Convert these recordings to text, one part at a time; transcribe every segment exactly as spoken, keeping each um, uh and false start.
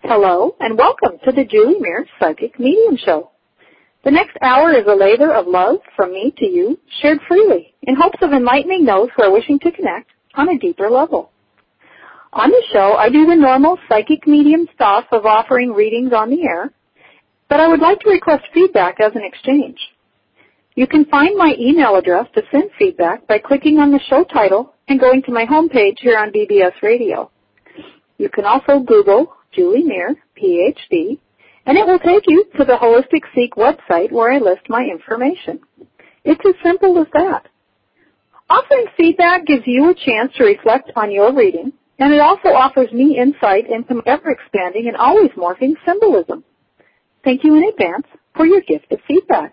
Hello, and welcome to the Julie Mears Psychic Medium Show. The next hour is a labor of love from me to you, shared freely, in hopes of enlightening those who are wishing to connect on a deeper level. On the show, I do the normal psychic medium stuff of offering readings on the air, but I would like to request feedback as an exchange. You can find my email address to send feedback by clicking on the show title and going to my homepage here on B B S Radio. You can also Google Julie Mears, P H D, and it will take you to the Holistic Seek website where I list my information. It's as simple as that. Offering feedback gives you a chance to reflect on your reading, and it also offers me insight into my ever-expanding and always morphing symbolism. Thank you in advance for your gift of feedback.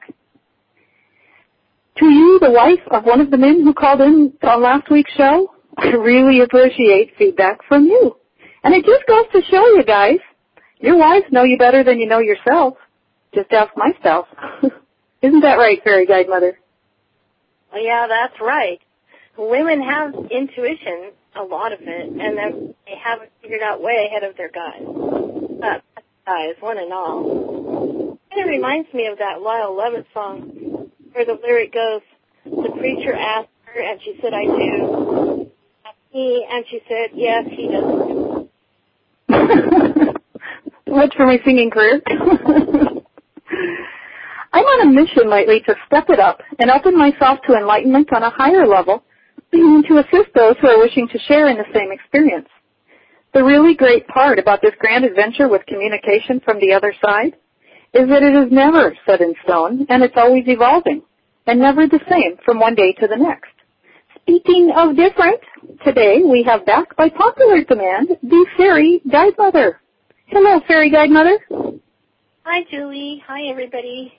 To you, the wife of one of the men who called in on last week's show, I really appreciate feedback from you. And it just goes to show you guys, your wives know you better than you know yourself. Just ask my spouse. Isn't that right, Fairy Guide Mother? Well, yeah, that's right. Women have intuition, a lot of it, and then they have it figured out way ahead of their guys. Uh, guys, one and all. And it reminds me of that Lyle Lovett song where the lyric goes, the preacher asked her, and she said, I do. He, and she said, yes, he does. Much for my singing career. I'm on a mission lately to step it up and open myself to enlightenment on a higher level to assist those who are wishing to share in the same experience. The really great part about this grand adventure with communication from the other side is that it is never set in stone, and it's always evolving, and never the same from one day to the next. Speaking of different, today we have back by popular demand the Fairy Guide Mother. Hello, Fairy Guide Mother. Hi, Julie. Hi, everybody.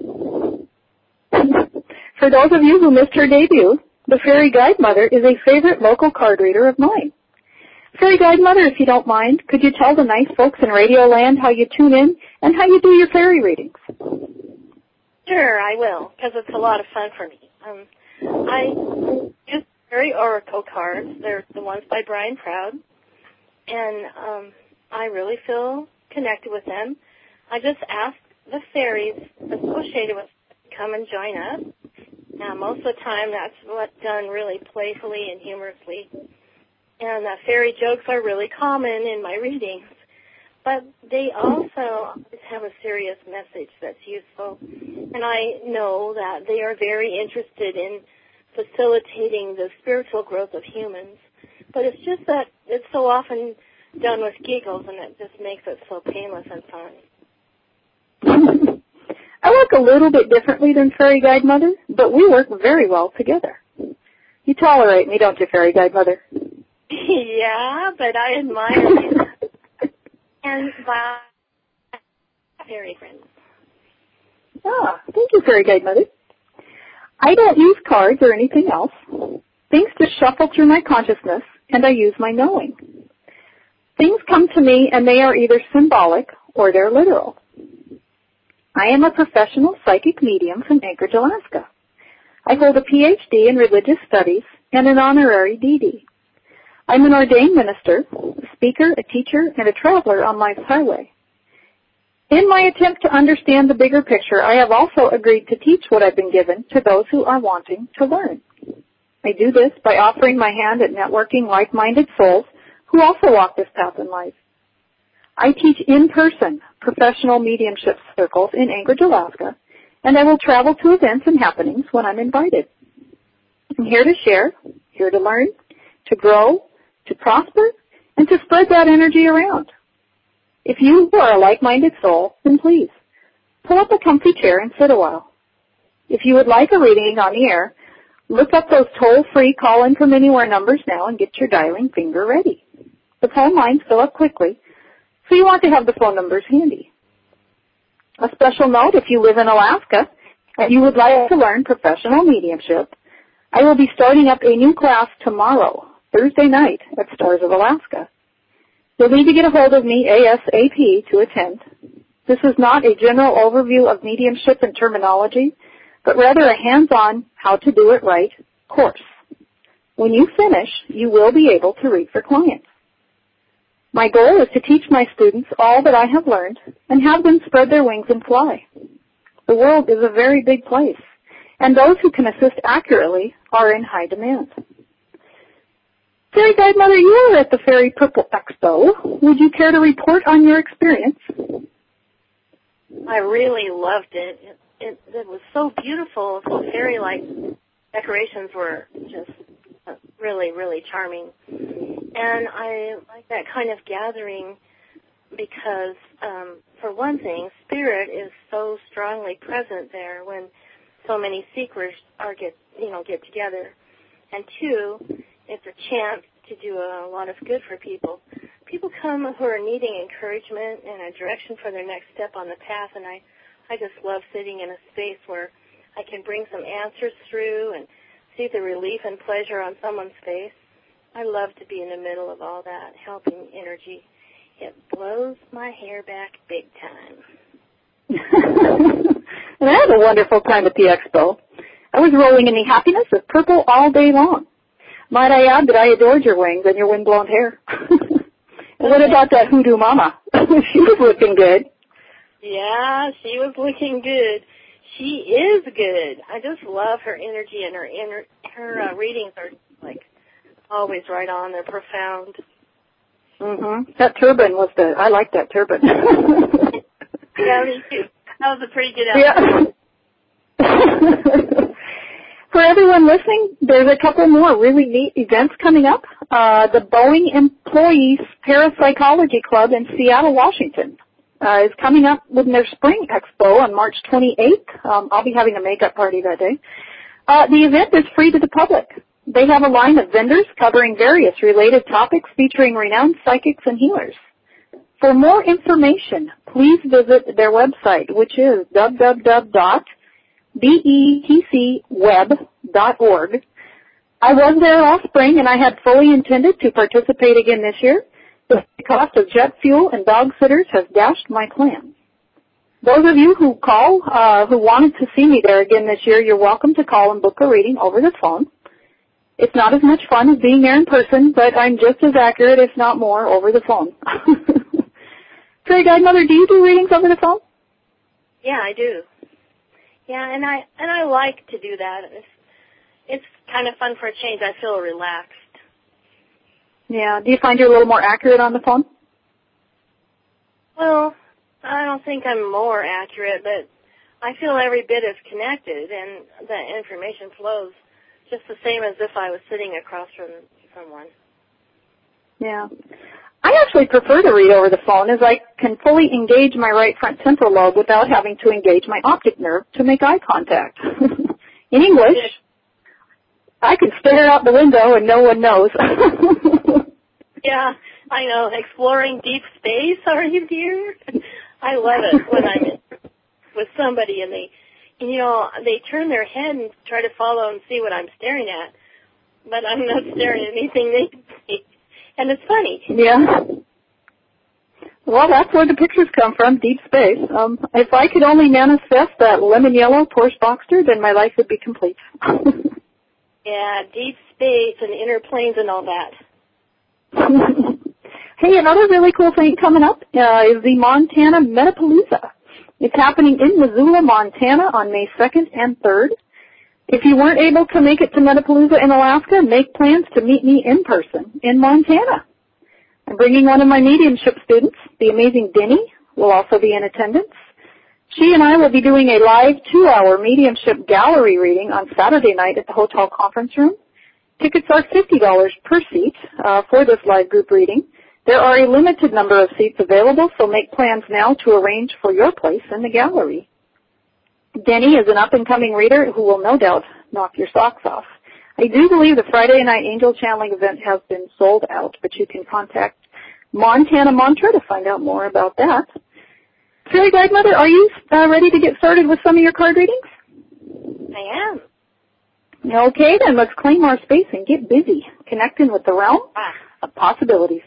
For those of you who missed her debut, the Fairy Guide Mother is a favorite local card reader of mine. Fairy Guide Mother, if you don't mind, could you tell the nice folks in Radio Land how you tune in and how you do your fairy readings? Sure, I will, because it's a lot of fun for me. Um, I use fairy oracle cards. They're the ones by Brian Proud, and um, I really feel connected with them. I just ask the fairies associated with them to come and join us. Now, most of the time, that's what's done really playfully and humorously. And uh, fairy jokes are really common in my readings. But they also have a serious message that's useful. And I know that they are very interested in facilitating the spiritual growth of humans. But it's just that it's so often done with giggles, and it just makes it so painless and fun. I work a little bit differently than Fairy Guide Mother, but we work very well together. You tolerate me, don't you, Fairy Guide Mother? Yeah, but I admire you. And my fairy friends. Ah, thank you, Fairy Guide Mother. I don't use cards or anything else. Things just shuffle through my consciousness, and I use my knowing. Things come to me, and they are either symbolic or they're literal. I am a professional psychic medium from Anchorage, Alaska. I hold a P H D in religious studies and an honorary D D. I'm an ordained minister, a speaker, a teacher, and a traveler on life's highway. In my attempt to understand the bigger picture, I have also agreed to teach what I've been given to those who are wanting to learn. I do this by offering my hand at networking like-minded souls who also walk this path in life. I teach in-person professional mediumship circles in Anchorage, Alaska, and I will travel to events and happenings when I'm invited. I'm here to share, here to learn, to grow, to prosper, and to spread that energy around. If you are a like-minded soul, then please, pull up a comfy chair and sit a while. If you would like a reading on the air, look up those toll-free call-in from anywhere numbers now and get your dialing finger ready. The phone lines fill up quickly, so you want to have the phone numbers handy. A special note, if you live in Alaska and you would like to learn professional mediumship, I will be starting up a new class tomorrow, Thursday night, at Stars of Alaska. You'll need to get a hold of me ASAP to attend. This is not a general overview of mediumship and terminology, but rather a hands-on, how to do it right course. When you finish, you will be able to read for clients. My goal is to teach my students all that I have learned and have them spread their wings and fly. The world is a very big place, and those who can assist accurately are in high demand. Fairy Godmother, you were at the Fairy Purple Expo. Would you care to report on your experience? I really loved it. It, it, it was so beautiful, so fairy-like. Decorations were just really, really charming. And I like that kind of gathering because, um, for one thing, spirit is so strongly present there when so many seekers are get, you know, get together. And two, it's a chance to do a lot of good for people. People come who are needing encouragement and a direction for their next step on the path, and I, I just love sitting in a space where I can bring some answers through and see the relief and pleasure on someone's face. I love to be in the middle of all that, helping energy. It blows my hair back big time. And I had a wonderful time at the expo. I was rolling in the happiness of purple all day long. Might I add that I adored your wings and your wind-blown hair. And what about that hoodoo mama? She was looking good. Yeah, she was looking good. She is good. I just love her energy, and her inner, her uh, readings are like always right on. They're profound. Mhm. That turban was the. I like that turban. Yeah, me too. That was a pretty good outfit. Yeah. For everyone listening, there's a couple more really neat events coming up. Uh, the Boeing Employees Parapsychology Club in Seattle, Washington, uh, is coming up with their Spring Expo on March twenty-eighth. Um, I'll be having a makeup party that day. Uh, the event is free to the public. They have a line of vendors covering various related topics featuring renowned psychics and healers. For more information, please visit their website, which is w w w dot b e t c web dot org. I was there all spring, and I had fully intended to participate again this year. The cost of jet fuel and dog sitters has dashed my plans. Those of you who call, uh, who wanted to see me there again this year, you're welcome to call and book a reading over the phone. It's not as much fun as being there in person, but I'm just as accurate, if not more, over the phone. Fairy Godmother, do you do readings over the phone? Yeah, I do. Yeah, and I and I like to do that. It's, it's kind of fun for a change. I feel relaxed. Yeah. Do you find you're a little more accurate on the phone? Well, I don't think I'm more accurate, but I feel every bit as connected, and the information flows just the same as if I was sitting across from someone. Yeah. I actually prefer to read over the phone, as I can fully engage my right front temporal lobe without having to engage my optic nerve to make eye contact. In English, I can stare out the window and no one knows. Yeah, I know. Exploring deep space, are you, dear? I love it when I'm in with somebody and they, you know, they turn their head and try to follow and see what I'm staring at, but I'm not staring at anything they can see. And it's funny. Yeah. Well, that's where the pictures come from, deep space. Um, if I could only manifest that lemon yellow Porsche Boxster, then my life would be complete. Yeah, deep space and inner planes and all that. Hey, another really cool thing coming up uh, is the Montana Metapalooza. It's happening in Missoula, Montana on May second and third. If you weren't able to make it to Metapalooza in Alaska, make plans to meet me in person in Montana. I'm bringing one of my mediumship students, the amazing Denny, will also be in attendance. She and I will be doing a live two-hour mediumship gallery reading on Saturday night at the hotel conference room. Tickets are fifty dollars per seat uh, for this live group reading. There are a limited number of seats available, so make plans now to arrange for your place in the gallery. Denny is an up-and-coming reader who will no doubt knock your socks off. I do believe the Friday Night Angel Channeling event has been sold out, but you can contact Montana Mantra to find out more about that. Fairy Godmother, are you uh, ready to get started with some of your card readings? I am. Okay, then let's claim our space and get busy, connecting with the realm Ah. of possibilities.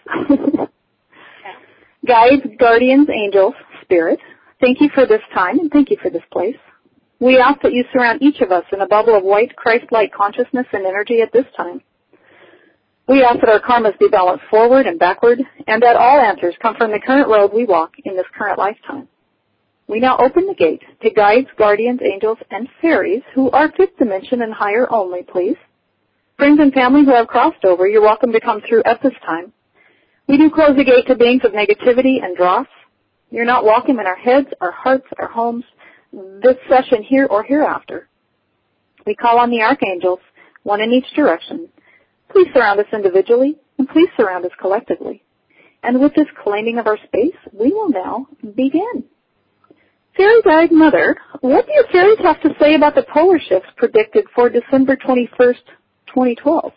Guides, guardians, angels, spirit, thank you for this time and thank you for this place. We ask that you surround each of us in a bubble of white Christ-like consciousness and energy at this time. We ask that our karmas be balanced forward and backward, and that all answers come from the current road we walk in this current lifetime. We now open the gate to guides, guardians, angels, and fairies who are fifth dimension and higher only, please. Friends and family who have crossed over, you're welcome to come through at this time. We do close the gate to beings of negativity and dross. You're not welcome in our heads, our hearts, our homes, this session here or hereafter. We call on the archangels, one in each direction. Please surround us individually, and please surround us collectively. And with this claiming of our space, we will now begin. Fairy Guide Mother, what do your fairies have to say about the polar shifts predicted for December twenty-first, twenty twelve?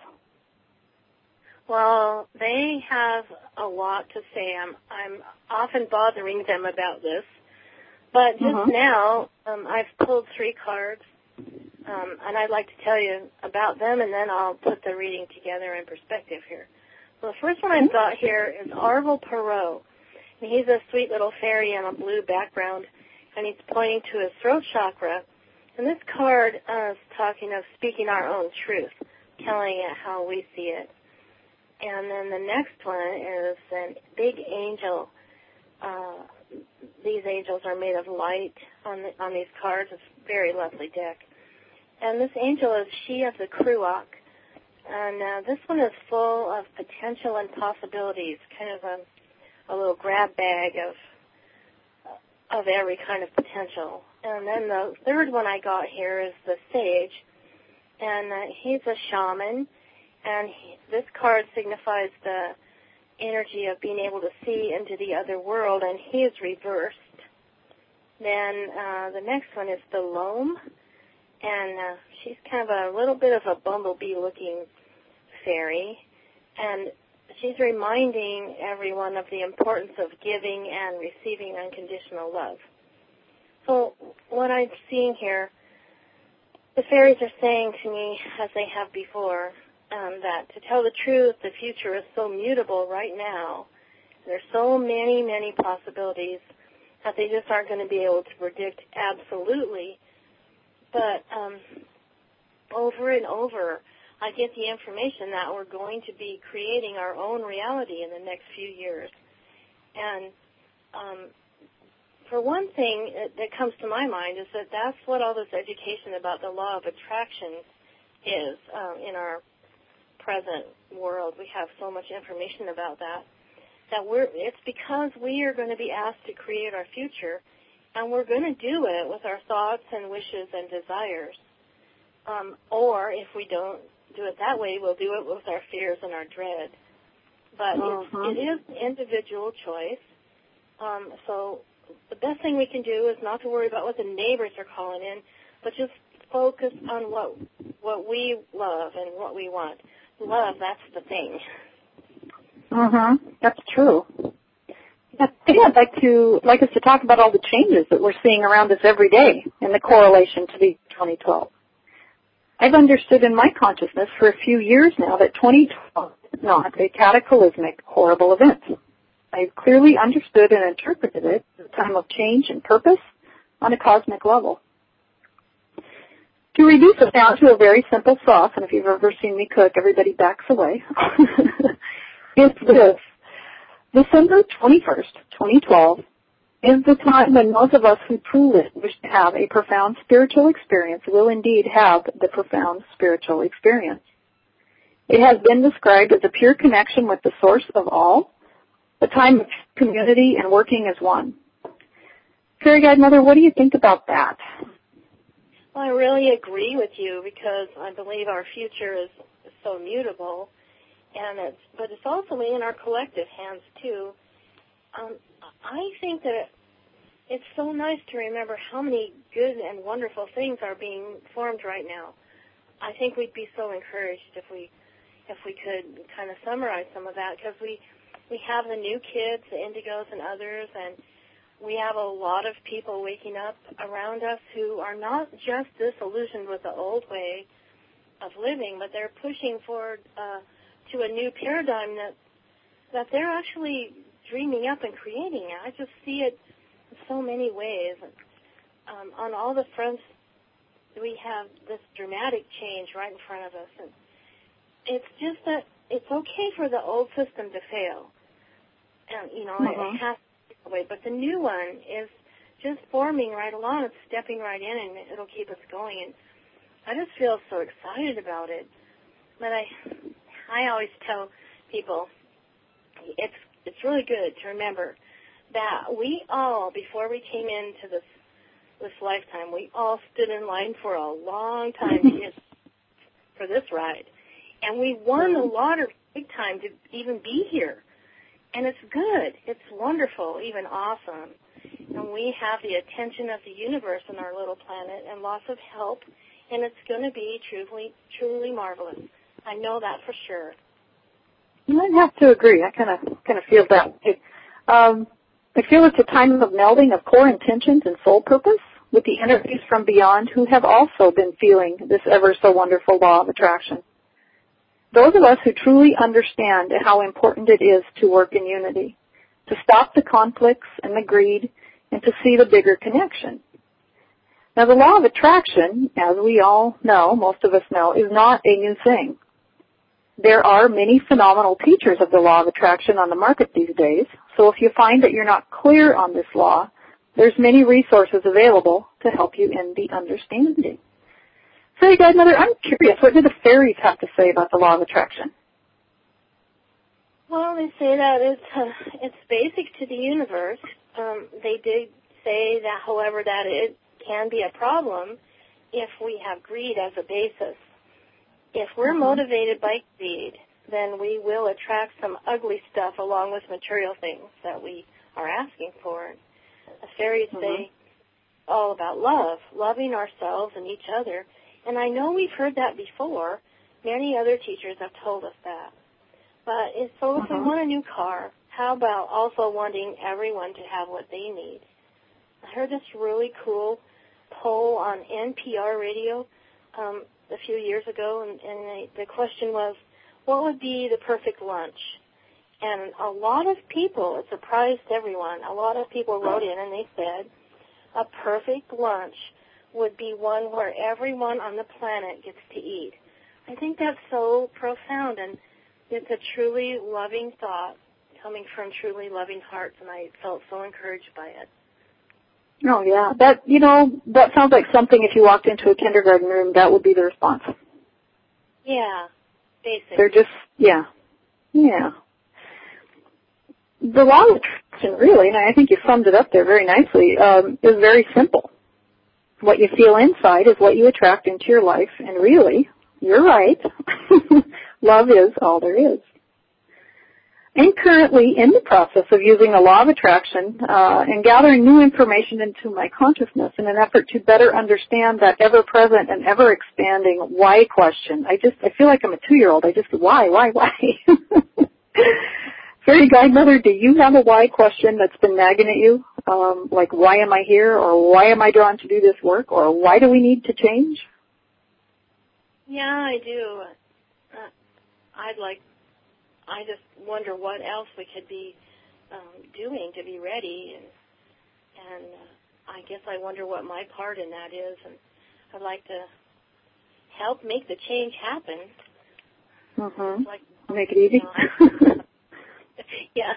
Well, they have a lot to say. I'm, I'm often bothering them about this. But just uh-huh. now, um, I've pulled three cards, um, and I'd like to tell you about them, and then I'll put the reading together in perspective here. So the first one I've got here is Arvel Perot. And he's a sweet little fairy on a blue background, and he's pointing to his throat chakra. And this card uh, is talking of speaking our own truth, telling it how we see it. And then the next one is a big angel. Uh, these angels are made of light on the, on these cards. It's a very lovely deck. And this angel is She of the Kruak. And uh, this one is full of potential and possibilities, kind of a, a little grab bag of of every kind of potential. And then the third one I got here is the Sage. And uh, he's a shaman. And he, this card signifies the energy of being able to see into the other world, and he is reversed. Then uh, the next one is the Loam, and uh, she's kind of a little bit of a bumblebee-looking fairy, and she's reminding everyone of the importance of giving and receiving unconditional love. So what I'm seeing here, the fairies are saying to me, as they have before, Um, that to tell the truth, the future is so mutable right now. There's so many, many possibilities that they just aren't going to be able to predict absolutely. But um, over and over, I get the information that we're going to be creating our own reality in the next few years. And um, for one thing that comes to my mind is that that's what all this education about the law of attraction is um, in our present world. We have so much information about that, that we're, it's because we are going to be asked to create our future, and we're going to do it with our thoughts and wishes and desires. Um, or if we don't do it that way, we'll do it with our fears and our dread. But uh-huh. it's, it is individual choice. Um, so the best thing we can do is not to worry about what the neighbors are calling in, but just focus on what what we love and what we want. Love, that's the thing. Uh-huh. That's true. I think I'd like to like us to talk about all the changes that we're seeing around us every day in the correlation to the twenty twelve. I've understood in my consciousness for a few years now that twenty twelve is not a cataclysmic, horrible event. I've clearly understood and interpreted it as a time of change and purpose on a cosmic level. To reduce it down to a very simple sauce, and if you've ever seen me cook, everybody backs away, it's this. December twenty-first, twenty twelve is the time when most of us who truly wish to have a profound spiritual experience will indeed have the profound spiritual experience. It has been described as a pure connection with the source of all, a time of community and working as one. Fairy Guide Mother, what do you think about that? Well, I really agree with you because I believe our future is so mutable, and it's but it's also in our collective hands too. Um, I think that it's so nice to remember how many good and wonderful things are being formed right now. I think we'd be so encouraged if we if we could kind of summarize some of that, because we we have the new kids, the indigos and others, and we have a lot of people waking up around us who are not just disillusioned with the old way of living, but they're pushing forward uh, to a new paradigm that that they're actually dreaming up and creating. I just see it in so many ways. Um, on all the fronts, we have this dramatic change right in front of us. And it's just that it's okay for the old system to fail. And, you know, mm-hmm. it has to be that way. But the new one is just forming right along. It's stepping right in, and it'll keep us going. And I just feel so excited about it. But I, I always tell people, it's it's really good to remember that we all, before we came into this this lifetime, we all stood in line for a long time to get for this ride. And we won the lottery big time to even be here. And it's good. It's wonderful, even awesome. And we have the attention of the universe on our little planet and lots of help, and it's going to be truly, truly marvelous. I know that for sure. I'd have to agree. I kind of kind of feel that way. Um, I feel it's a time of melding of core intentions and soul purpose with the energies from beyond who have also been feeling this ever so wonderful law of attraction. Those of us who truly understand how important it is to work in unity, to stop the conflicts and the greed, and to see the bigger connection. Now, the law of attraction, as we all know, most of us know, is not a new thing. There are many phenomenal teachers of the law of attraction on the market these days, so if you find that you're not clear on this law, there's many resources available to help you in the understanding. Fairy Godmother, I'm curious, what do the fairies have to say about the law of attraction? Well, they say that it's uh, it's basic to the universe. Um, they did say that, however, that it can be a problem if we have greed as a basis. If we're mm-hmm. motivated by greed, then we will attract some ugly stuff along with material things that we are asking for. The fairies mm-hmm. say all about love, loving ourselves and each other. And I know we've heard that before. Many other teachers have told us that. But if, so if uh-huh. we want a new car, how about also wanting everyone to have what they need? I heard this really cool poll on N P R radio um, a few years ago, and, and they, the question was, what would be the perfect lunch? And a lot of people, it surprised everyone, a lot of people wrote in and they said, a perfect lunch would be one where everyone on the planet gets to eat. I think that's so profound, and it's a truly loving thought coming from truly loving hearts, and I felt so encouraged by it. Oh, yeah. That, you know, that sounds like something if you walked into a kindergarten room, that would be the response. Yeah, basically. They're just, yeah, yeah. The law of attraction, really, and I think you summed it up there very nicely, um, is very simple. What you feel inside is what you attract into your life, and really, you're right. Love is all there is. I'm currently in the process of using the law of attraction uh, and gathering new information into my consciousness in an effort to better understand that ever-present and ever-expanding why question. I just, I feel like I'm a two-year-old. I just, why, why, why? Fairy Godmother, do you have a why question that's been nagging at you? Um, like, why am I here, or why am I drawn to do this work, or why do we need to change? Yeah, I do. Uh, I'd like, I just wonder what else we could be um, doing to be ready, and, and uh, I guess I wonder what my part in that is, and I'd like to help make the change happen. Mm-hmm. Like, make it easy. You know, yeah.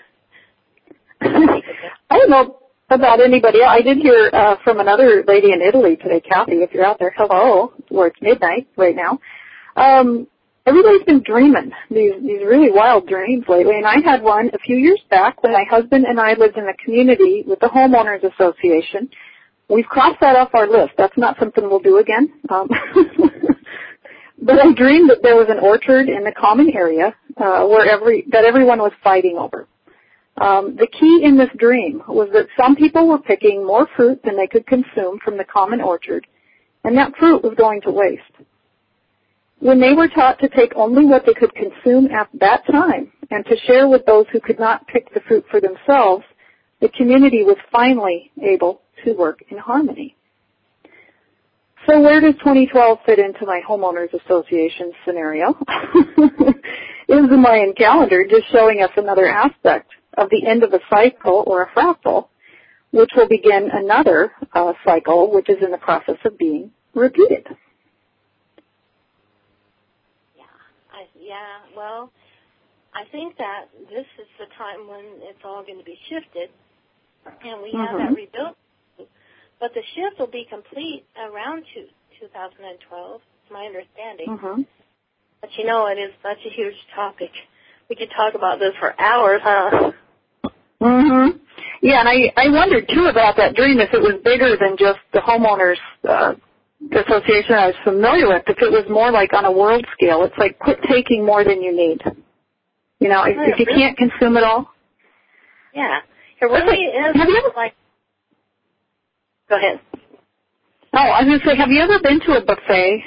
I don't know about anybody else. I did hear uh, from another lady in Italy today, Kathy, if you're out there, hello, where it's midnight right now. Um, everybody's been dreaming these, these really wild dreams lately, and I had one a few years back when my husband and I lived in a community with the Homeowners Association. We've crossed that off our list. That's not something we'll do again. Um, but I dreamed that there was an orchard in the common area uh, where every that everyone was fighting over. Um, the key in this dream was that some people were picking more fruit than they could consume from the common orchard, and that fruit was going to waste. When they were taught to take only what they could consume at that time and to share with those who could not pick the fruit for themselves, the community was finally able to work in harmony. So where does twenty twelve fit into my Homeowners Association scenario? It was the Mayan calendar just showing us another aspect of the end of a cycle or a fractal, which will begin another uh, cycle, which is in the process of being repeated. Yeah, I, yeah. Well, I think that this is the time when it's all going to be shifted, and we mm-hmm. have that rebuilt. But the shift will be complete around two, two thousand twelve, is my understanding. Mm-hmm. But, you know, it is such a huge topic. We could talk about this for hours, huh? Mm-hmm. Yeah, and I, I wondered, too, about that dream, if it was bigger than just the homeowners uh, association I was familiar with, if it was more like on a world scale. It's like, quit taking more than you need. You know, if, if you can't consume it all. Yeah. It really is have you ever, like... Go ahead. Oh, I was going to say, have you ever been to a buffet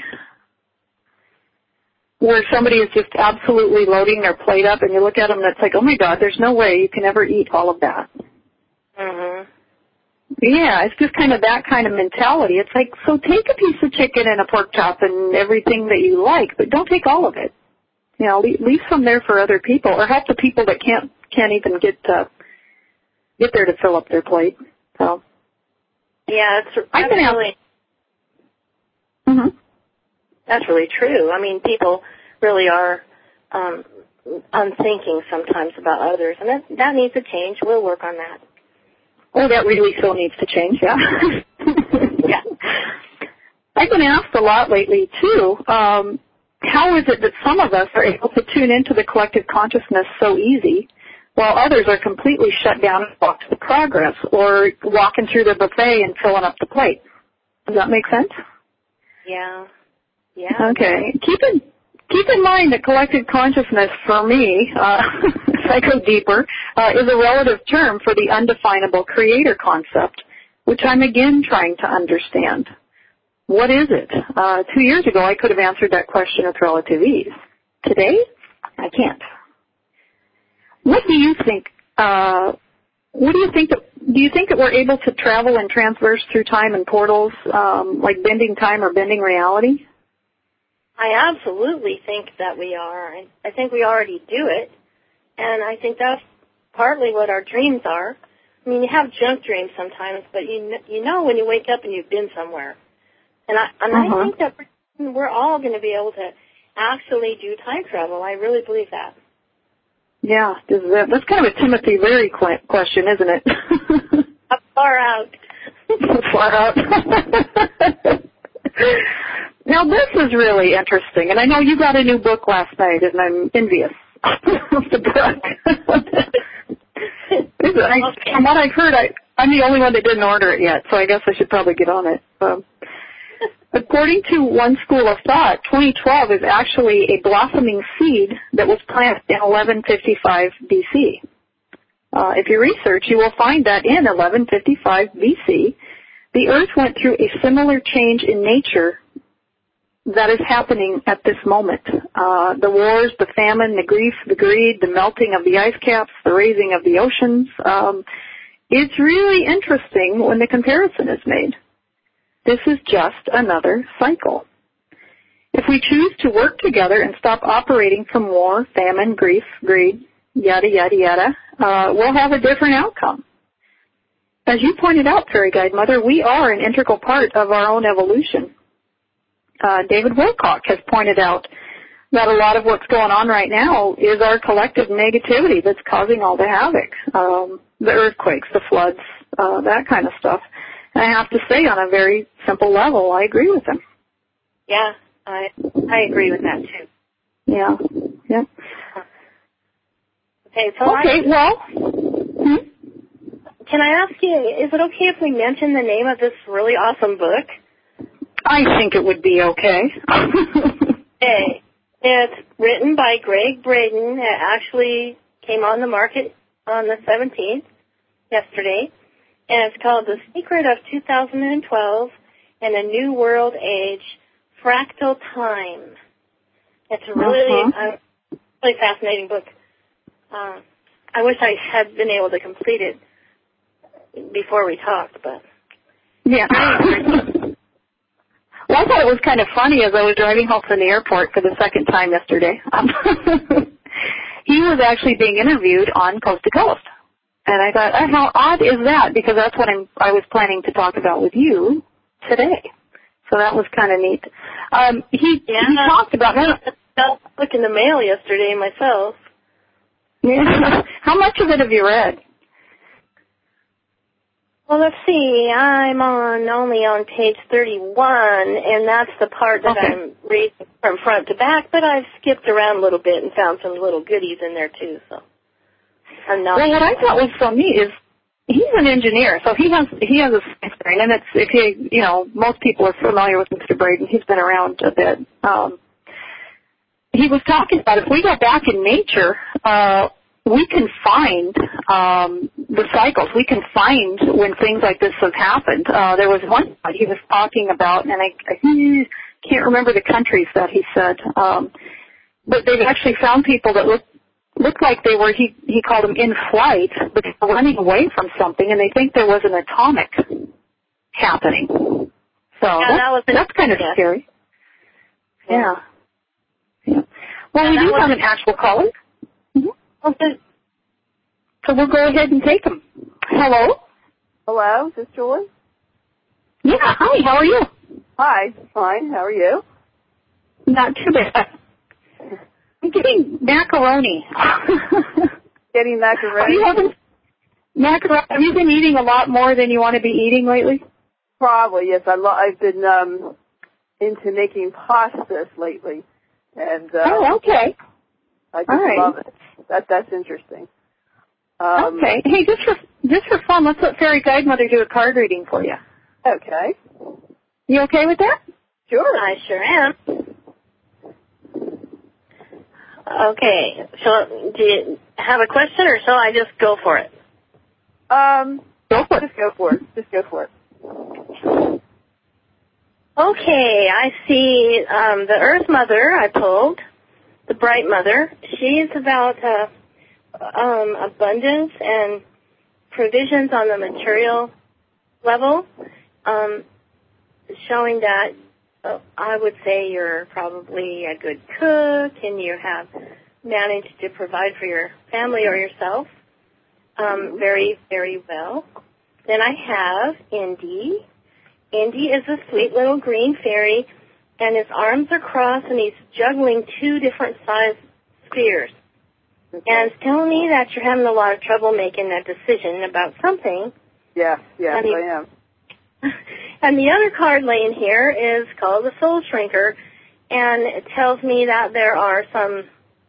where somebody is just absolutely loading their plate up and you look at them and it's like, oh, my God, there's no way you can ever eat all of that. Mm-hmm. Yeah, it's just kind of that kind of mentality. It's like, so take a piece of chicken and a pork chop and everything that you like, but don't take all of it. You know, leave, leave some there for other people, or help the people that can't can't even get uh, get there to fill up their plate. So, yeah, it's I can really, mm-hmm. that's really true. I mean, people really are um, unthinking sometimes about others, and that that needs to change. We'll work on that. Oh, that really still needs to change, yeah. Yeah. I've been asked a lot lately, too, um, how is it that some of us are able to tune into the collective consciousness so easy, while others are completely shut down and blocked to the progress, or walking through the buffet and filling up the plate? Does that make sense? Yeah. Yeah. Okay. Keep in, keep in mind that collective consciousness, for me, uh, if I go deeper, uh, is a relative term for the undefinable creator concept, which I'm again trying to understand. What is it? Uh, two years ago, I could have answered that question with relative ease. Today, I can't. What do you think? Uh, what do you think that? Do you think that we're able to travel and transverse through time and portals, um, like bending time or bending reality? I absolutely think that we are. I, I think we already do it, and I think that's partly what our dreams are. I mean, you have junk dreams sometimes, but you kn- you know when you wake up and you've been somewhere. And I and uh-huh. I think that we're all going to be able to actually do time travel. I really believe that. Yeah, that's kind of a Timothy Leary question, isn't it? Up far out. Far out. Now, this is really interesting, and I know you got a new book last night, and I'm envious of the book. I, from what I've heard, I, I'm the only one that didn't order it yet, so I guess I should probably get on it. Um, according to one school of thought, twenty twelve is actually a blossoming seed that was planted in eleven fifty-five B C. Uh, if you research, you will find that in eleven fifty-five B C, the Earth went through a similar change in nature that is happening at this moment. Uh, the wars, the famine, the grief, the greed, the melting of the ice caps, the raising of the oceans. Um, it's really interesting when the comparison is made. This is just another cycle. If we choose to work together and stop operating from war, famine, grief, greed, yada, yada, yada, uh, we'll have a different outcome. As you pointed out, Fairy Guide Mother, we are an integral part of our own evolution. Uh, David Wilcock has pointed out that a lot of what's going on right now is our collective negativity that's causing all the havoc, um, the earthquakes, the floods, uh, that kind of stuff. And I have to say, on a very simple level, I agree with him. Yeah, I I agree with that too. Yeah, yeah. Okay, so okay, I, well, hmm? Can I ask you, is it okay if we mention the name of this really awesome book? I think it would be okay. Okay. It's written by Greg Braden. It actually came on the market on the seventeenth, yesterday. And it's called The Secret of two thousand twelve and a New World Age, Fractal Time. It's a really, uh-huh. uh, really fascinating book. Uh, I wish I had been able to complete it before we talked, but... Yeah. Well, I thought it was kind of funny as I was driving home from the airport for the second time yesterday. Um, he was actually being interviewed on Coast to Coast. And I thought, oh, how odd is that? Because that's what I'm, I was planning to talk about with you today. So that was kind of neat. Um, he, yeah, he talked about... I got a book in the mail yesterday myself. Yeah. How much of it have you read? Well, let's see. I'm on only on page thirty-one, and that's the part that Okay. I'm reading from front to back, but I've skipped around a little bit and found some little goodies in there, too, so I'm not... Well, what I thought was so neat is he's an engineer, so he has he has a science brain, and it's, if he, you know, most people are familiar with Mister Braden. He's been around a bit. Um, he was talking about if we go back in nature, uh, we can find um, the cycles. We can find when things like this have happened. Uh, there was one he was talking about, and I, I can't remember the countries that he said, um, but they've actually found people that look looked like they were, he, he called them in flight, but they were running away from something, and they think there was an atomic happening. So Yeah, that's, that was that's kind of yeah. scary. Yeah. yeah. Well, Yeah, we that do was- have an actual caller. Mm-hmm. Okay. So we'll go ahead and take him. Hello? Hello, is this Julie? Yeah, hi, how are you? Hi, fine. How are you? Not too bad. I'm getting macaroni. Getting macaroni? Are you having macaroni? Have you been eating a lot more than you want to be eating lately? Probably, yes. I lo- I've been um, into making pastas lately, and uh, Oh, okay. I just All right. love it. That that's interesting. Um, Okay. Hey, just for just for fun, let's let Fairy Godmother do a card reading for you. Okay. You okay with that? Sure. I sure am. Okay. So, do you have a question, or shall I just go for it? Um, Go for it. just go for it. Just go for it. Okay, I see um, the Earth Mother I pulled, the Bright Mother. She's about uh, um, abundance and provisions on the material level, um, showing that uh, I would say you're probably a good cook and you have managed to provide for your family or yourself um, very, very well. Then I have Indy. Indy is a sweet little green fairy, and his arms are crossed, and he's juggling two different size spheres. Okay. And it's telling me that you're having a lot of trouble making a decision about something. Yes, yes, I mean- I am. And the other card laying here is called the Soul Shrinker, and it tells me that there are some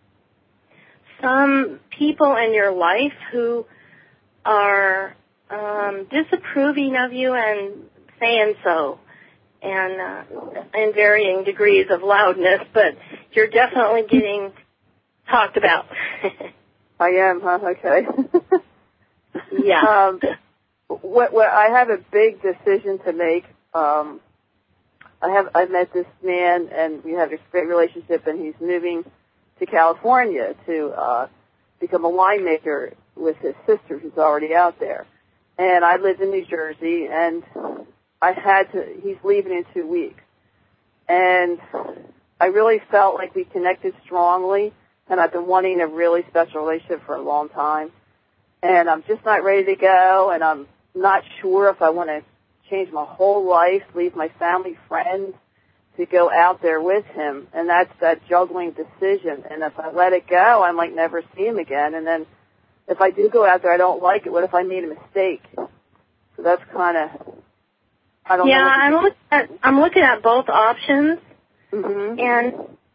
some people in your life who are um, disapproving of you and saying so, and uh, in varying degrees of loudness, but you're definitely getting talked about. I am, huh? Okay. Yeah. Um, what, what, I have a big decision to make. Um, I have I met this man, and we have a great relationship, and he's moving to California to uh, become a winemaker with his sister, who's already out there. And I live in New Jersey, and I had to. He's leaving in two weeks, and I really felt like we connected strongly, and I've been wanting a really special relationship for a long time. And I'm just not ready to go, and I'm not sure if I want to change my whole life, leave my family, friends, to go out there with him. And that's that juggling decision. And if I let it go, I might never see him again. And then if I do go out there, I don't like it. What if I made a mistake? So that's kind of, I don't yeah, know. I'm looking at I'm looking at both options, Mm-hmm. and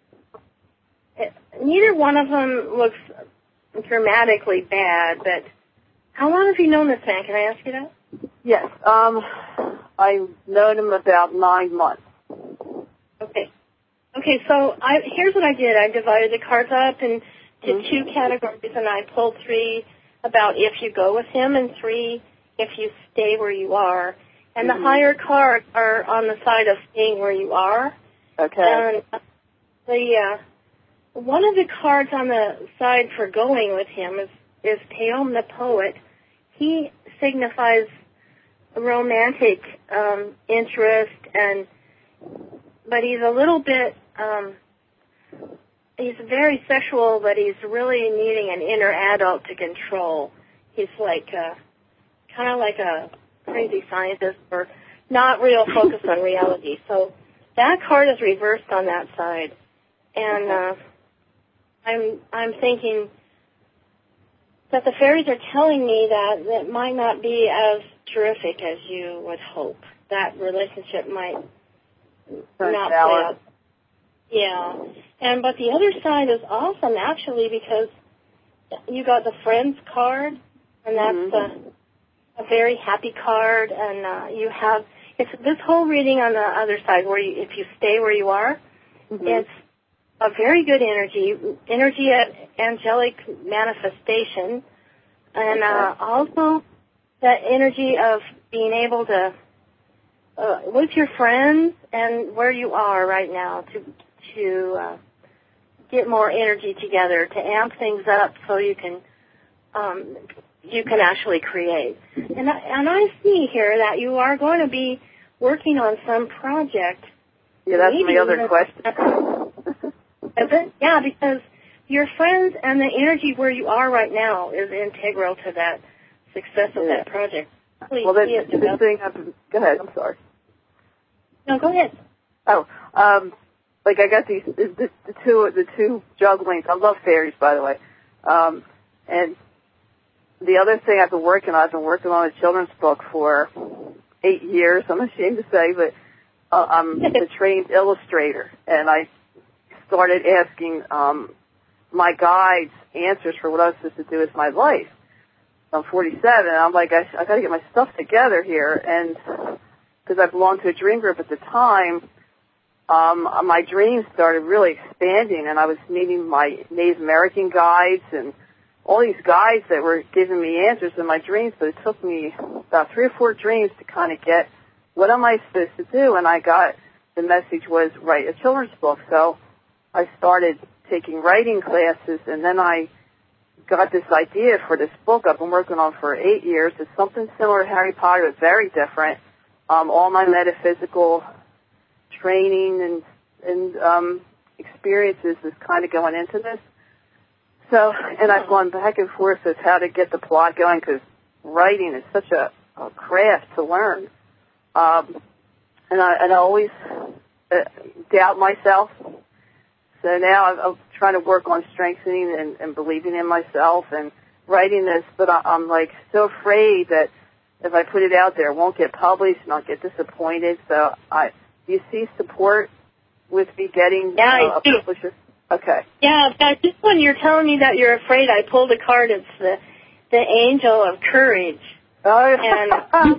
it, neither one of them looks dramatically bad. But how long have you known this man? Can I ask you that? Yes. Um, I've known him about nine months. Okay. Okay, so I, here's what I did. I divided the cards up into Mm-hmm. two categories, and I pulled three about if you go with him and three if you stay where you are. And Mm-hmm. the higher cards are on the side of staying where you are. Okay. And the uh, one of the cards on the side for going with him is, is Teom the Poet. He signifies romantic um, interest, and but he's a little bit, um, he's very sexual, but he's really needing an inner adult to control. He's like uh, kind of like a crazy scientist, or not real focused on reality. So that card is reversed on that side, and uh, I'm I'm thinking that the fairies are telling me that it might not be as terrific as you would hope. That relationship might Turn not sour. play out. Yeah. And but the other side is awesome actually, because you got the friends card, and that's mm-hmm. a, a very happy card, and uh, you have it's this whole reading on the other side where you, if you stay where you are, mm-hmm. it's a very good energy, energy of angelic manifestation, and okay. uh, also that energy of being able to, uh, with your friends and where you are right now, to to uh, get more energy together, to amp things up so you can um, you can actually create. And I, and I see here that you are going to be working on some project. Yeah, that's my other question. Is it? Yeah, because your friends and the energy where you are right now is integral to that success of yeah. that project. Please well, then, see it the develop. thing I've, go ahead. I'm sorry. No, go ahead. Oh, um, like I got these the, the two the two jugglings. I love fairies, by the way. Um, and the other thing I've been working on, I've been working on a children's book for eight years. I'm ashamed to say, but uh, I'm a trained illustrator, and I started asking um, my guides answers for what I was supposed to do with my life. I'm forty-seven, and I'm like, I, I got to get my stuff together here, and because I belonged to a dream group at the time, um, my dreams started really expanding, and I was meeting my Native American guides and all these guides that were giving me answers in my dreams, but it took me about three or four dreams to kind of get, what am I supposed to do? And I got, the message was, write a children's book. So I started taking writing classes, and then I got this idea for this book I've been working on for eight years. It's something similar to Harry Potter. It's very different. Um, all my metaphysical training and, and um, experiences is kind of going into this. So, and I've gone back and forth with how to get the plot going, because writing is such a, a craft to learn. Um, and I, and I always uh, doubt myself. So now I'm, I'm trying to work on strengthening and, and believing in myself and writing this, but I, I'm like so afraid that if I put it out there, it won't get published and I'll get disappointed. So I, do you see support with me getting yeah, uh, a publisher? Okay. Yeah, but this one you're telling me that you're afraid. I pulled a card. It's the the angel of courage. Oh, and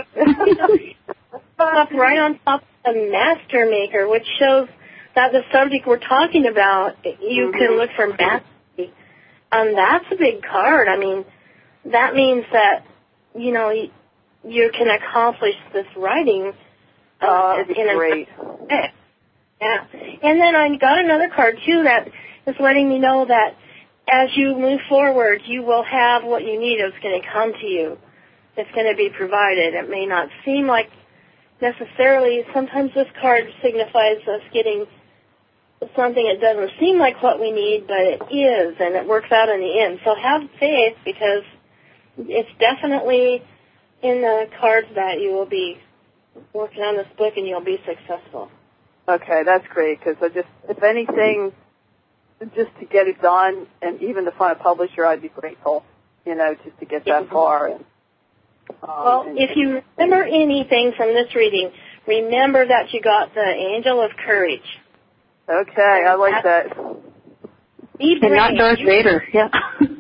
up right on top of the master maker, which shows that the subject we're talking about, you mm-hmm. can look for mastery. Um, that's a big card. I mean, that means that, you know, you, you can accomplish this writing. Uh, oh, in great. A, yeah. And then I got another card, too, that is letting me know that as you move forward, you will have what you need. It's going to come to you. It's going to be provided. It may not seem like necessarily, sometimes this card signifies us getting something that doesn't seem like what we need, but it is, and it works out in the end. So have faith, because it's definitely in the cards that you will be working on this book and you'll be successful. Okay, that's great, because I just, if anything, just to get it done, and even to find a publisher, I'd be grateful, you know, just to get that mm-hmm. far. And, um, well, and, if you remember anything from this reading, remember that you got the angel of courage. Okay, I like that. Be brave. And not Darth Vader, yeah.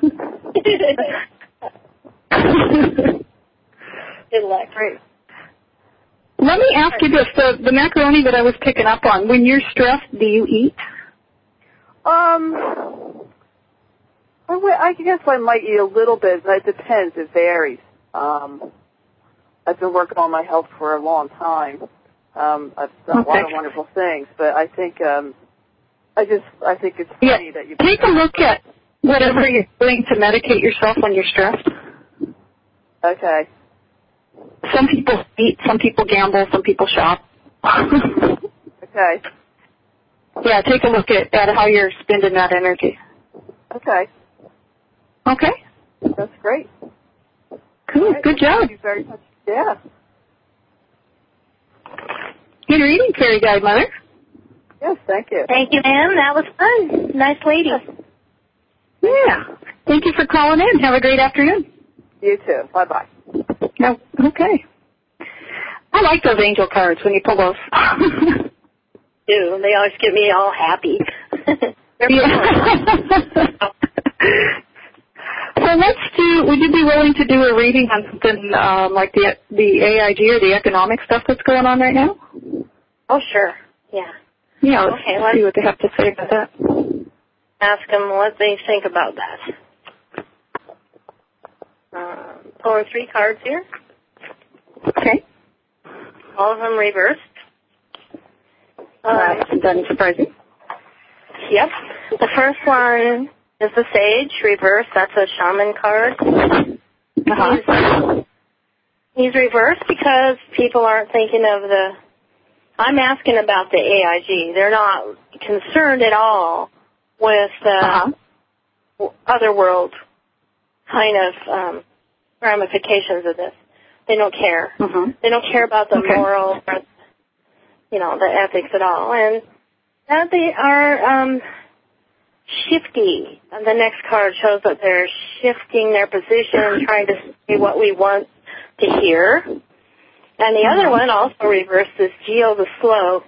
Good luck. Great. Let me ask you this, the, the macaroni that I was picking up on, when you're stressed, do you eat? Um, I, w- I guess I might eat a little bit, but it depends. It varies. Um, I've been working on my health for a long time. Um, I've done okay. a lot of wonderful things, but I think, um, I just, I think it's funny yeah. that you... Take a look at whatever you're doing to medicate yourself when you're stressed. Okay. Some people eat, some people gamble, some people shop. Okay. Yeah, take a look at, at how you're spending that energy. Okay. Okay. That's great. Cool. Right. Good job. Thank you very much. Yeah. Good reading, Fairy Guide Mother. Yes, thank you. Thank you, ma'am. That was fun. Nice lady. Yeah. Thank you for calling in. Have a great afternoon. You too. Bye-bye. No, okay. I like those angel cards when you pull those. Do. They always get me all happy. So let's do, would you be willing to do a reading on something um, like the the A I G or the economic stuff that's going on right now? Oh, sure. Yeah. Yeah, let's okay, see what they have to say about that. Ask them what they think about that. Um, pulling three cards here. Okay. All of them reversed. Um, uh, doesn't surprise me. Yep. The first one is the Sage, reversed. That's a shaman card. Uh-huh. He's, he's reversed because people aren't thinking of the... I'm asking about the A I G. They're not concerned at all with the uh-huh. other world kind of um, ramifications of this. They don't care. Uh-huh. They don't care about the okay. moral, or, you know, the ethics at all. And that they are um, shifty. And the next card shows that they're shifting their position, trying to say what we want to hear. And the other one also reversed is Geo the Slow.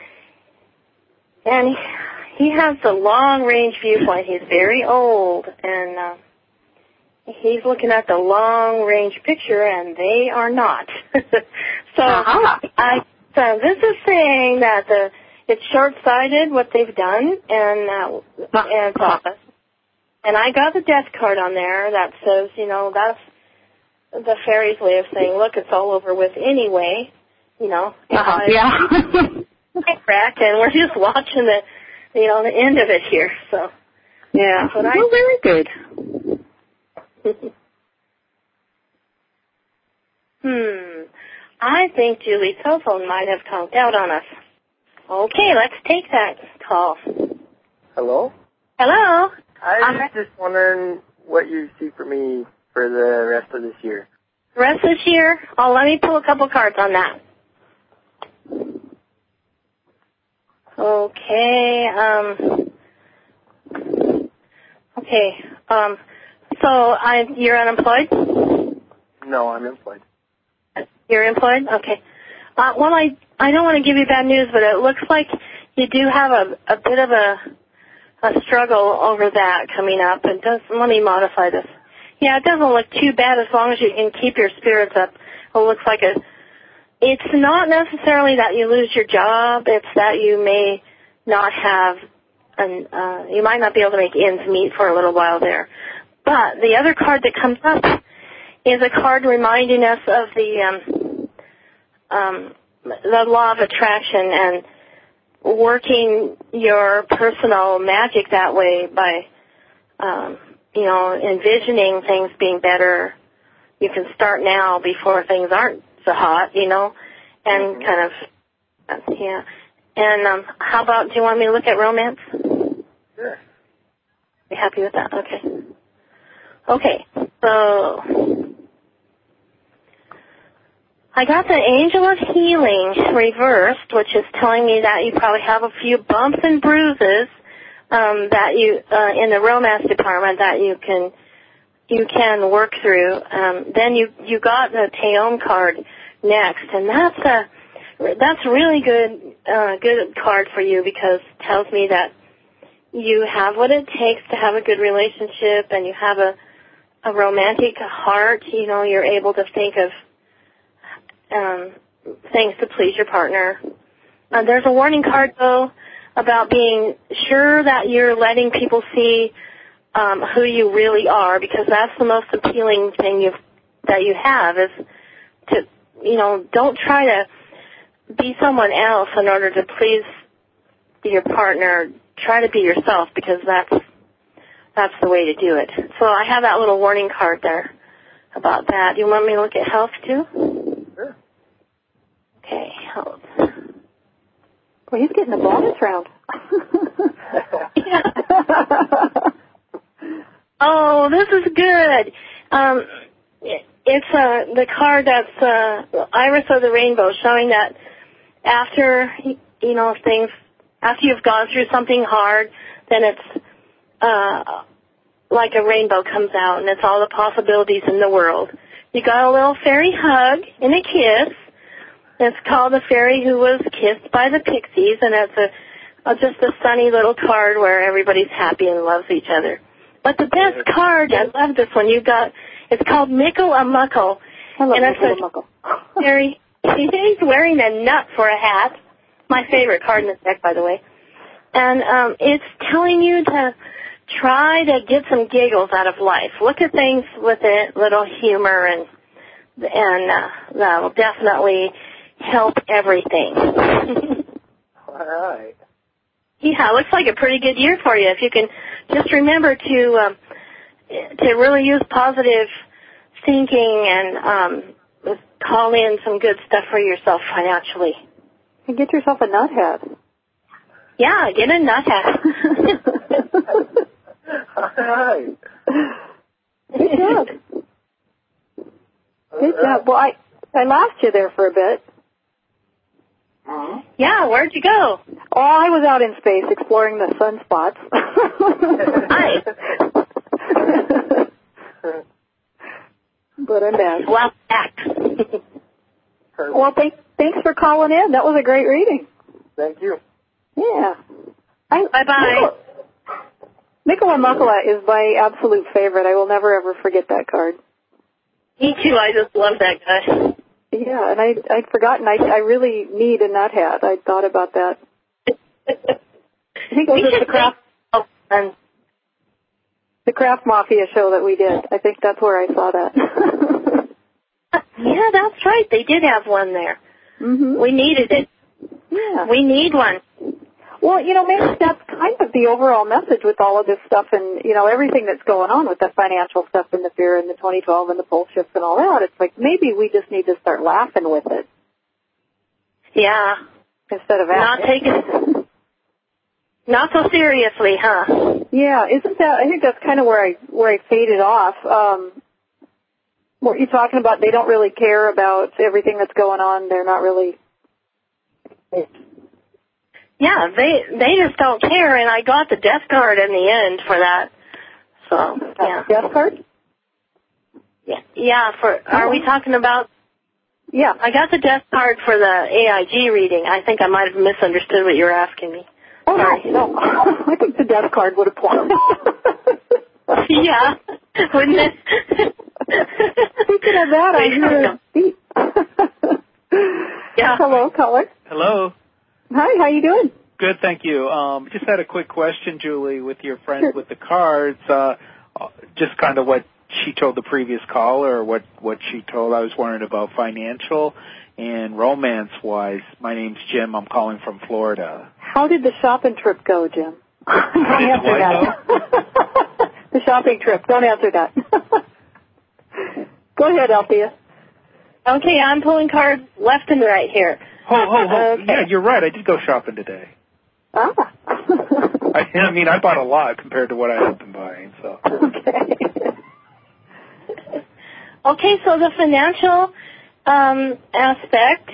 And he has the long-range viewpoint. He's very old, and uh, he's looking at the long-range picture, and they are not. so uh-huh. I, so this is saying that the it's short-sighted what they've done, and uh, and uh, and I got the death card on there that says, you know, that's the fairy's way of saying, look, it's all over with anyway, you know. Uh-huh. Yeah. Crack, and we're just watching the, you know, the end of it here. So yeah. Well, I, very good. hmm. I think Julie's cell phone might have conked out on us. Okay, let's take that call. Hello? Hello? I was um, just wondering what you see for me for the rest of this year. The rest of this year? Oh, let me pull a couple cards on that. Okay, um, okay, um, so I, you're unemployed? No, I'm employed. You're employed? Okay. Uh, well, I, I don't want to give you bad news, but it looks like you do have a, a bit of a, a struggle over that coming up. And does, let me modify this. Yeah, it doesn't look too bad as long as you can keep your spirits up. It looks like a, it's not necessarily that you lose your job. It's that you may not have, an, uh, you might not be able to make ends meet for a little while there. But the other card that comes up is a card reminding us of the, um, um, the law of attraction and working your personal magic that way by, um, you know, envisioning things being better. You can start now before things aren't so hot, you know, and mm-hmm. kind of, yeah. And um, how about, do you want me to look at romance? Sure. You happy with that? Okay. Okay, so I got the Angel of Healing reversed, which is telling me that you probably have a few bumps and bruises um, that you uh, in the romance department that you can you can work through. Um, then you you got the Teom card next, and that's a that's a really good uh, good card for you because it tells me that you have what it takes to have a good relationship, and you have a a romantic heart. You know, you're able to think of um, things to please your partner. Uh, there's a warning card, though, about being sure that you're letting people see um, who you really are, because that's the most appealing thing you that you have is to, you know, don't try to be someone else in order to please your partner. Try to be yourself, because that's that's the way to do it. So I have that little warning card there about that. You want me to look at health, too? Sure. Okay, health. Well, he's getting a bonus round. Oh, this is good. Um, it's uh, the card that's uh, Iris of the Rainbow, showing that after, you know, things, after you've gone through something hard, then it's uh, like a rainbow comes out, and it's all the possibilities in the world. You got a little fairy hug and a kiss. It's called The Fairy Who Was Kissed by the Pixies, and it's a, a just a sunny little card where everybody's happy and loves each other. But the best card, I love this one, you got, it's called Mickle a Muckle. I love and Mickle it's a Muckle. Fairy, he's wearing a nut for a hat. My favorite card in the deck, by the way. And um, it's telling you to try to get some giggles out of life. Look at things with a little humor, and and uh, that will definitely help everything. All right. Yeah, it looks like a pretty good year for you. If you can just remember to um, to really use positive thinking and um, call in some good stuff for yourself financially. And get yourself a nut hat. Yeah, get a nut hat. All right. Good job. Good job. Well, I, I lost you there for a bit. Yeah, where'd you go? Oh, I was out in space exploring the sunspots. Nice. But I'm back. Well, back. Well, thank, thanks for calling in. That was a great reading. Thank you. Yeah. I, Bye-bye. Nicola Muckala is my absolute favorite. I will never, ever forget that card. Me too. I just love that guy. Yeah, and I, I'd forgotten. I, I really need a nut hat. I thought about that. I think it was the craft, and the Craft Mafia show that we did. I think that's where I saw that. yeah, that's right. They did have one there. Mm-hmm. We needed it. Yeah. We need one. Well, you know, maybe that's kind of the overall message with all of this stuff and, you know, everything that's going on with the financial stuff and the fear and the twenty twelve and the pole shifts and all that. It's like maybe we just need to start laughing with it. Yeah. Instead of Not acting. taking it not so seriously, huh? Yeah, isn't that, I think that's kind of where I, where I faded off. Um, what you're talking about, they don't really care about everything that's going on. They're not really. Yeah, they they just don't care, and I got the death card in the end for that. So, yeah. Death card? Yeah, yeah. For are we talking about? Yeah. I got the death card for the A I G reading. I think I might have misunderstood what you were asking me. Oh, Sorry. no, no. I think the death card would apply. Yeah, wouldn't it? Speaking of that, I hear beep. Yeah. Hello, caller. Hello. Hi, how you doing? Good, thank you. Um, just had a quick question, Julie, with your friend Sure. with the cards. Uh, just kind of what she told the previous caller, or what, what she told. I was wondering about financial and romance-wise. My name's Jim. I'm calling from Florida. How did the shopping trip go, Jim? Don't did answer what that. The shopping trip. Don't answer that. Go ahead, Althea. Okay, I'm pulling cards left and right here. Ho, ho, ho. Okay. Yeah, you're right. I did go shopping today. Ah. I, I mean, I bought a lot compared to what I had been buying. So. Okay. Okay, so the financial um, aspect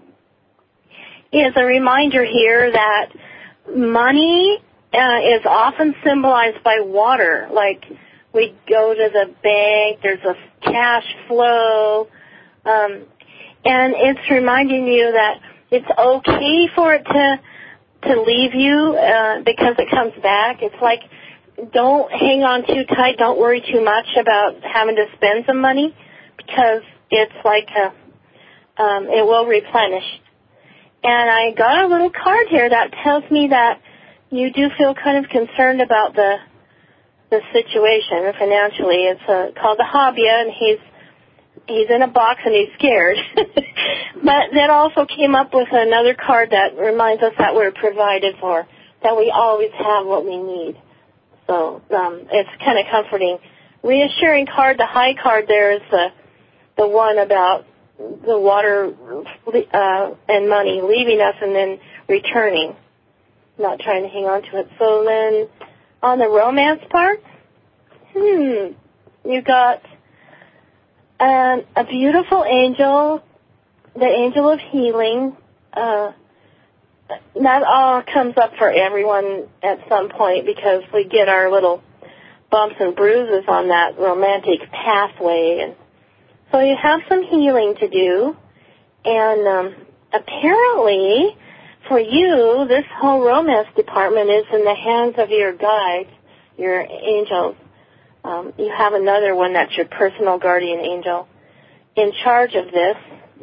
is a reminder here that money uh, is often symbolized by water. Like we go to the bank, there's a cash flow, um, and it's reminding you that it's okay for it to to leave you uh, because it comes back. It's like don't hang on too tight. Don't worry too much about having to spend some money because it's like a, um, it will replenish. And I got a little card here that tells me that you do feel kind of concerned about the the situation financially. It's uh, called the Habia, and he's he's in a box and he's scared. But that also came up with another card that reminds us that we're provided for, that we always have what we need. So um, it's kind of comforting. Reassuring card, the high card there is the, the one about the water uh, and money leaving us and then returning, not trying to hang on to it. So then on the romance part, hmm, you got um, a beautiful angel, the angel of healing. Uh, that all comes up for everyone at some point because we get our little bumps and bruises on that romantic pathway. And so you have some healing to do. And um, apparently, for you, this whole romance department is in the hands of your guides, your angels. Um, you have another one that's your personal guardian angel in charge of this.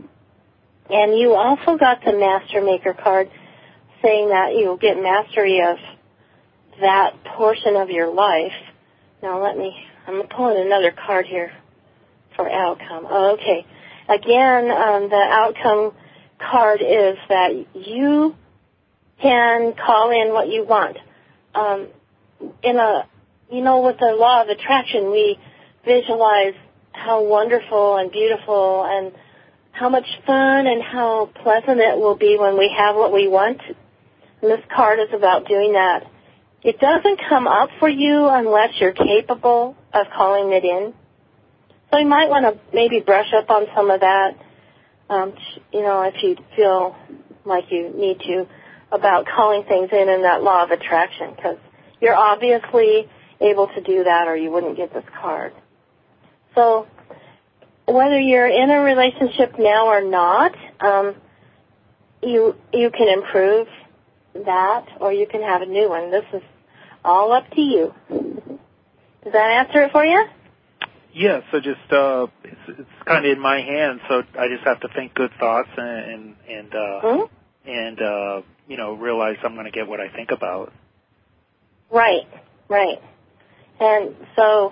And you also got the Master Maker card saying that you'll get mastery of that portion of your life. Now let me, I'm pulling another card here for outcome. Oh, okay. Again, um, the outcome card is that you can call in what you want. Um, in a, you know, with the law of attraction, we visualize how wonderful and beautiful and how much fun and how pleasant it will be when we have what we want. And this card is about doing that. It doesn't come up for you unless you're capable of calling it in. So you might want to maybe brush up on some of that, um, you know, if you feel like you need to, about calling things in in that law of attraction, because you're obviously able to do that or you wouldn't get this card. So whether you're in a relationship now or not, um, you you can improve that or you can have a new one. This is all up to you. Does that answer it for you? Yeah, so just uh, it's, it's kind of in my hands, so I just have to think good thoughts and and and, uh, mm-hmm. and uh, you know, realize I'm going to get what I think about. Right, right. And so,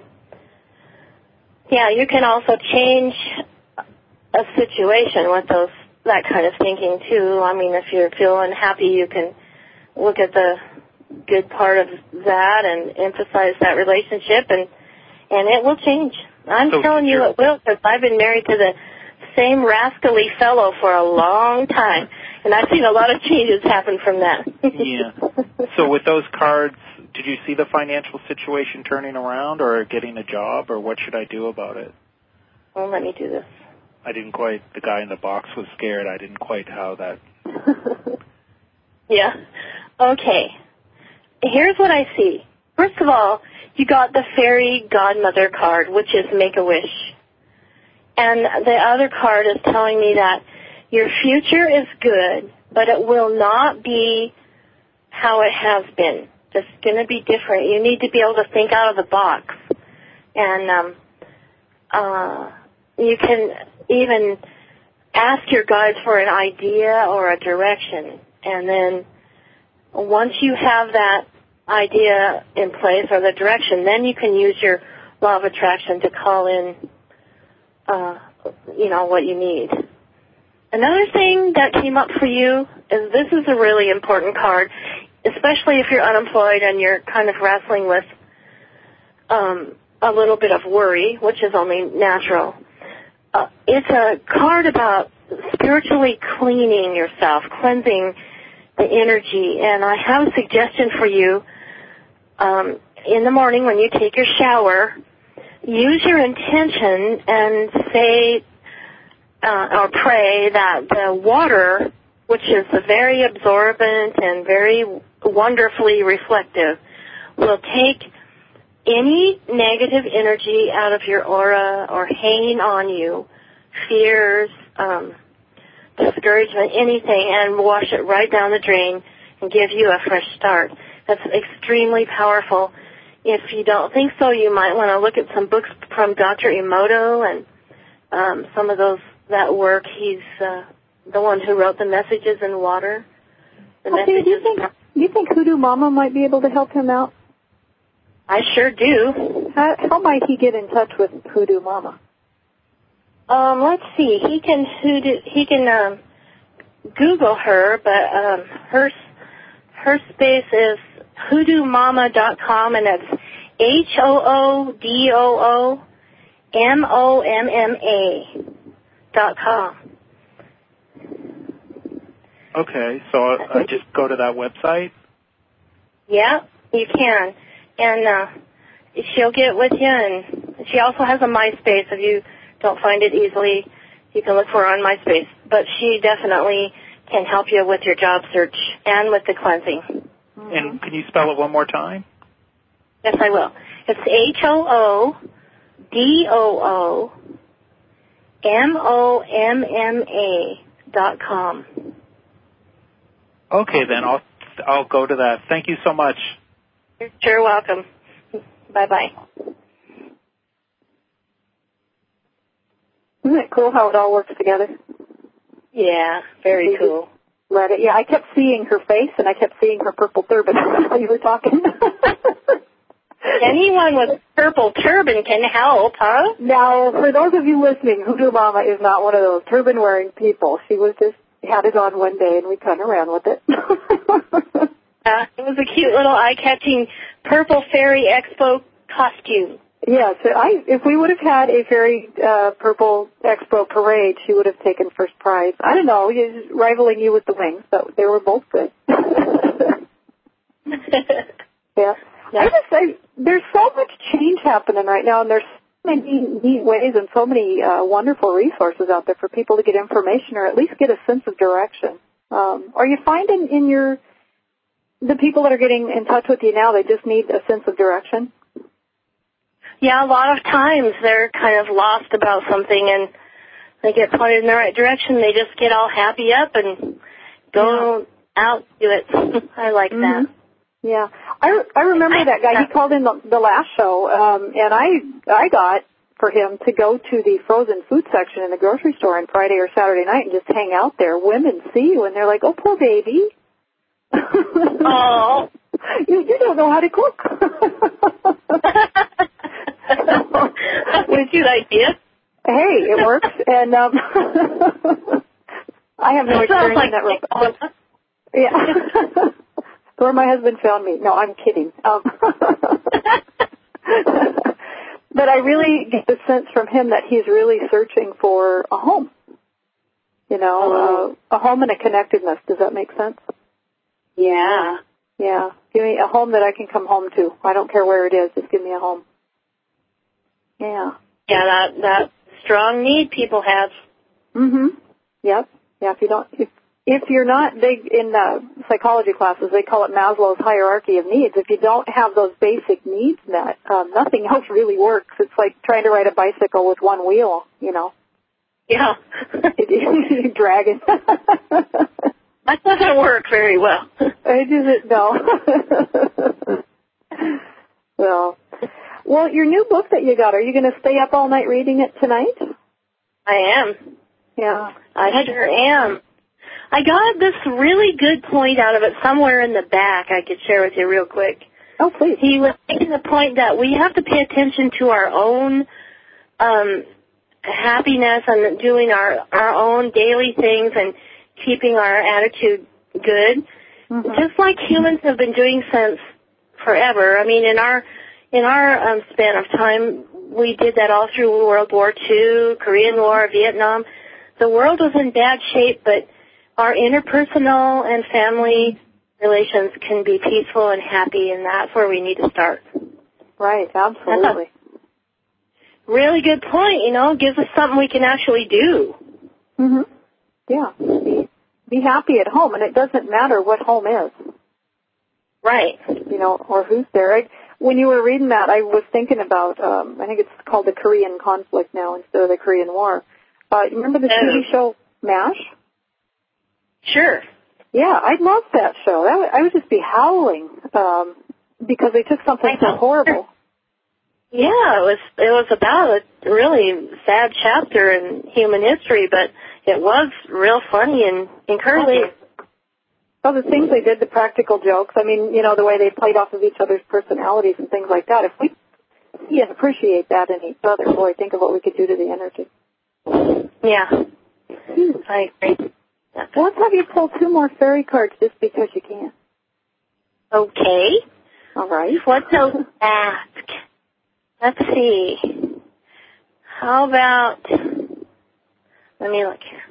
yeah, you can also change a situation with those that kind of thinking too. I mean, if you're feeling happy, you can look at the good part of that and emphasize that relationship, and and it will change. I'm so telling you it will, because I've been married to the same rascally fellow for a long time, and I've seen a lot of changes happen from that. Yeah. So with those cards, did you see the financial situation turning around or getting a job, or what should I do about it? Well, let me do this. I didn't quite, the guy in the box was scared. I didn't quite how that. Yeah. Okay. Here's what I see. First of all, you got the fairy godmother card, which is Make-A-Wish. And the other card is telling me that your future is good, but it will not be how it has been. It's going to be different. You need to be able to think out of the box. And um, uh, you can even ask your guides for an idea or a direction. And then once you have that idea in place or the direction, then you can use your law of attraction to call in, uh, you know, what you need. Another thing that came up for you is this is a really important card, especially if you're unemployed and you're kind of wrestling with um, a little bit of worry, which is only natural. Uh, it's a card about spiritually cleaning yourself, cleansing the energy. And I have a suggestion for you. Um, in the morning when you take your shower, use your intention and say uh, or pray that the water, which is very absorbent and very wonderfully reflective, will take any negative energy out of your aura or hanging on you, fears, um, discouragement, anything, and wash it right down the drain and give you a fresh start. That's extremely powerful. If you don't think so, you might want to look at some books from Doctor Emoto and um, some of those that work. He's uh, the one who wrote the Messages in Water. The okay, messages do you think do you think Hoodoo Mama might be able to help him out? I sure do. How, how might he get in touch with Hoodoo Mama? Um, let's see. He can hoodoo, he can um, Google her, but um, her her space is hoodoo mama dot com, and it's H O O D O O M O M M A dot com. Okay, so I just go to that website? Yeah, you can. And uh, she'll get with you, and she also has a MySpace. If you don't find it easily, you can look for her on MySpace. But she definitely can help you with your job search and with the cleansing. And can you spell it one more time? Yes, I will. It's H O O D O O M O M M A dot com. Okay, then I'll I'll go to that. Thank you so much. You're sure welcome. Bye-bye. Isn't it cool how it all works together? Yeah, very You cool. Let it. Yeah, I kept seeing her face, and I kept seeing her purple turban while you were talking. Anyone with purple turban can help, huh? Now, for those of you listening, Hoodoo Mama is not one of those turban-wearing people. She was just had it on one day, and we kind of ran with it. Uh, it was a cute little eye-catching purple fairy expo costume. Yes, I, if we would have had a fairy uh, purple expo parade, she would have taken first prize. I don't know, he's rivaling you with the wings, but they were both good. Yeah. I just say there's so much change happening right now, and there's so many neat ways and so many uh, wonderful resources out there for people to get information or at least get a sense of direction. Um, are you finding in your the people that are getting in touch with you now, they just need a sense of direction? Yeah, a lot of times they're kind of lost about something, and they get pointed in the right direction. They just get all happy up and go yeah. out to it. I like mm-hmm. that. Yeah, I, I remember that guy. He called in the, the last show, um, and I I got for him to go to the frozen food section in the grocery store on Friday or Saturday night and just hang out there. Women see you, and they're like, "Oh, poor baby." Oh, you you don't know how to cook. What a cute idea. Hey, it works, and um, I have no experience like in that real. Yeah. Where my husband found me. No, I'm kidding. Um, but I really get the sense from him that he's really searching for a home. You know, oh. uh, a home and a connectedness. Does that make sense? Yeah. Yeah. Give me a home that I can come home to. I don't care where it is. Just give me a home. Yeah. Yeah, that that strong need people have. Mhm. Yep. Yeah. If you don't, if if you're not big in uh, psychology classes, they call it Maslow's hierarchy of needs. If you don't have those basic needs met, um, nothing else really works. It's like trying to ride a bicycle with one wheel. You know. Yeah. You're dragging. That doesn't work very well. It doesn't. No. Well. Well, your new book that you got, are you going to stay up all night reading it tonight? I am. Yeah. I sure am. I got this really good point out of it somewhere in the back I could share with you real quick. Oh, please. He was making the point that we have to pay attention to our own um, happiness and doing our, our own daily things and keeping our attitude good, mm-hmm. just like humans have been doing since forever. I mean, in our in our um, span of time, we did that all through World War Two, Korean War, Vietnam. The world was in bad shape, but our interpersonal and family relations can be peaceful and happy, and that's where we need to start. Right, absolutely. Really good point, you know, gives us something we can actually do. Mhm. Yeah. Be, be happy at home, and it doesn't matter what home is. Right. You know, or who's there. I, when you were reading that, I was thinking about, um, I think it's called the Korean conflict now instead of the Korean War. Uh, you remember the T V show MASH? Sure. Yeah, I loved that show. That would, I would just be howling um, because they took something so horrible. Yeah, it was it was about a really sad chapter in human history, but it was real funny and encouraging. Oh, the things they did, the practical jokes. I mean, you know, the way they played off of each other's personalities and things like that. If we see and appreciate that in each other, boy, think of what we could do to the energy. Yeah, I agree. Well, let's have you pull two more fairy cards just because you can. Okay. All right. What to ask? Let's see. How about, let me look here.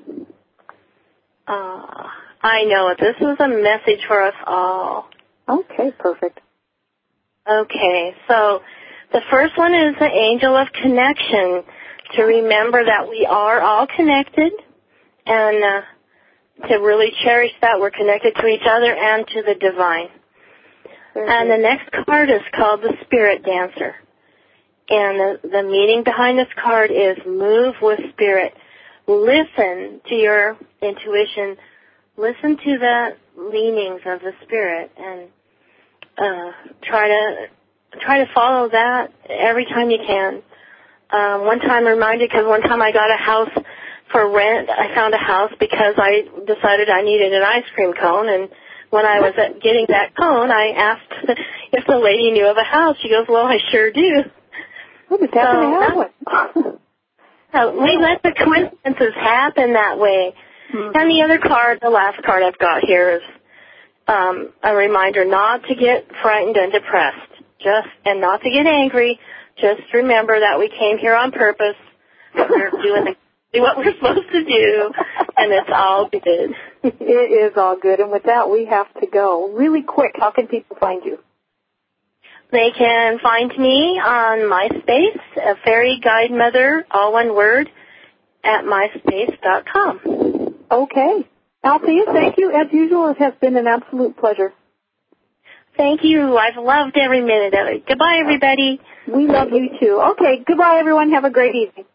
Uh, I know it. This is a message for us all. Okay, perfect. Okay, so the first one is the angel of connection, to remember that we are all connected and uh, to really cherish that we're connected to each other and to the divine. Very and good. the next card is called the Spirit Dancer. And the, the meaning behind this card is move with spirit. Listen to your intuition. Listen to the leanings of the spirit, and uh, try to try to follow that every time you can. Um, one time, I'm reminded, because one time I got a house for rent. I found a house because I decided I needed an ice cream cone, and when I was at getting that cone, I asked if the lady knew of a house. She goes, well, I sure do. Oh, but that's so, have one. So we let the coincidences happen that way. Mm-hmm. And the other card, the last card I've got here is um, a reminder not to get frightened and depressed, just and not to get angry. Just remember that we came here on purpose. We're doing the, what we're supposed to do, and it's all good. It is all good. And with that, we have to go. Really quick, how can people find you? They can find me on MySpace, a Fairy Guide Mother, all one word, at myspace dot com. Okay. Althea, thank you. As usual, it has been an absolute pleasure. Thank you. I've loved every minute of it. Goodbye, everybody. We love you, too. Okay, goodbye, everyone. Have a great evening.